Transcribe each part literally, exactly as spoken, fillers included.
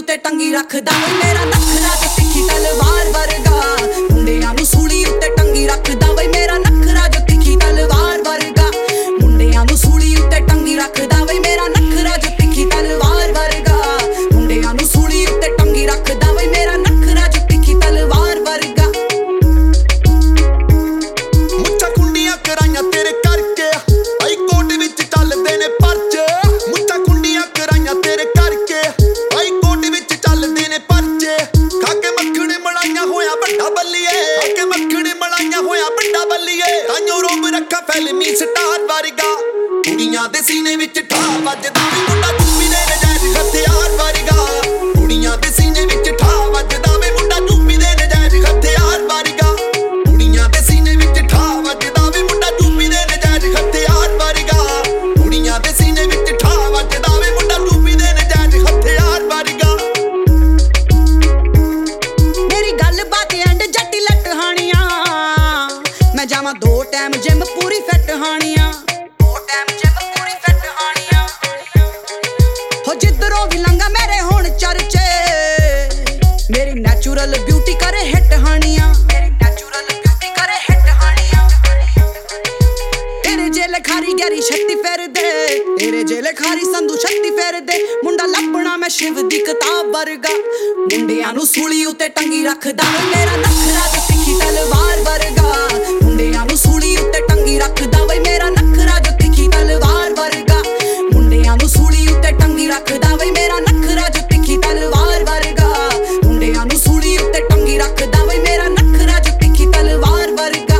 उत्ते टंगी रखदा वे मेरा नखरा जो तिखी तलवार वर्गा मुंडियां नूं सूली उत्ते टंगी रखदा वे मेरा नखरा जो तिखी तलवार वर्गा मुंडियां नूं सूली उत्ते टंगी रखदा वे मेरा नखरा जो तिखी तलवार वर्गा मुंडियां नूं सूली उत्ते टंगी रखदा वे मेरा नखरा जो तिखी तलवार वर्गा मुच्छां कुंडियां कराइयां तेरे करके आई कोट विच चलदे ने परचे मुच्छां कुंडियां कराइयां तेरे करके आई कोट विच चलदे ने परचे खाके मक्खण मलाइयां होया बड्डा बल्लीए खाके मक्खण मलाइयां होया बड्डा बल्लीए ताइयों रोब रखा फिल्मी स्टार वर्गा कुड़ियां दे सीने विच ठा वजदा वे मुंडा चूपी दे नजायज हथियार वर्गा कुड़ियां दे सीने विच ठा वजदा वे मुंडा चूपी दे नजायज हथियार वर्गा कुड़ियां दे सीने विच ठा वजदा वे मुंडा चूपी दे नजायज हथियार वर्गा कुड़ियां दे सीने विच ठा वजदा वे मुंडा चूपी दे नजायज हथियार वर्गा मेरी गल बात एंड जट्टी लट हानियां मैं जावां दो टाइम जिम पूरी फिट हानियां दो टाइम जिम पूरी फिट हानियां हो जिधरों भी लंघा मेरे होण चर्चे मेरी नेचुरल ब्यूटी करे हिट हानियां मेरी नेचुरल ब्यूटी करे हिट हानियां तेरे जेले खारी गहरी छत्ती फेर दे तेरे जेले खारी संधू छत्ती फेर दे मुंडा लभना मैं शिव दी किताब वर्गा मुंडियां नूं सूली उत्ते टंगी रखदा वे मेरा नखरा जो तिखी तलवार वर्गा मुंडियां नूं सूली उत्ते टंगी रखदा वे मेरा नखरा जो तिखी तलवार वर्गा मुंडियां नूं सूली उत्ते टंगी रखदा वे मेरा नखरा जो तिखी तलवार वर्गा मुंडियां नूं सूली उत्ते टंगी रखदा वे मेरा नखरा जो तिखी तलवार वर्गा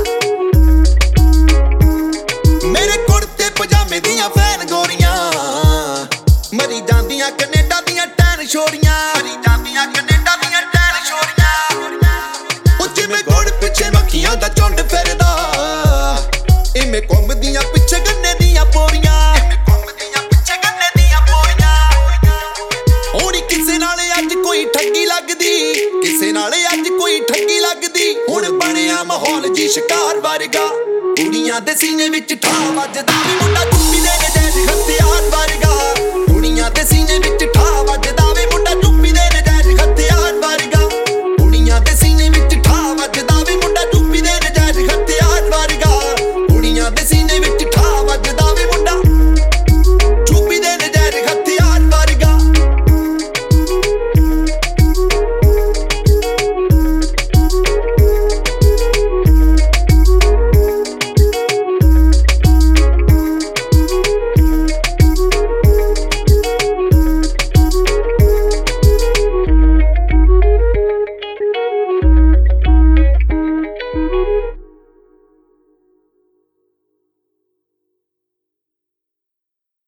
मेरे कुर्ते पजामे दियां फैन गोरियां मरी जांदियां कनेडा दियां टैन छोरियां मरी जांदियां कनेडा दियां टैन छोरियां ओ जिवें गुड़ पिछे मक्खियां दा झुंड फिरदा इवें घुमदियां पिछे गन्ने दियां पोरियां इवें घुमदियां पिछे गन्ने दियां पोरियां होनी किसे नाल अज कोई ठगी लगदी किसे नाल अज कोई ठगी लगदी हुण बणिया माहौल जी शिकार वर्गा कुड़ियां दे सीने विच ठा वजदा वे मुंडा चूपी दे नजायज हथियार वर्गा कुड़ियां दे सीने विच